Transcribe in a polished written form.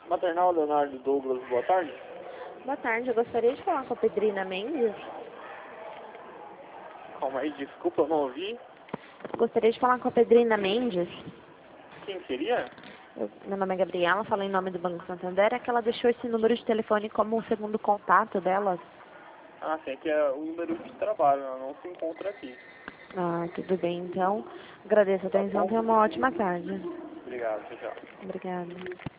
Maternal Leonardo Douglas, boa tarde. Boa tarde, eu gostaria de falar com a Pedrina Mendes. Calma aí, desculpa, eu não ouvi. Gostaria de falar com a Pedrina Mendes. Quem seria? Meu nome é Gabriela, falo em nome do Banco Santander. É que ela deixou esse número de telefone como o segundo contato dela. Ah, sim, aqui é o número de trabalho, ela não se encontra aqui. Ah, tudo bem, então. Agradeço a Tá atenção, bom? tenha uma ótima tarde. Obrigado, tchau, tchau. Obrigada.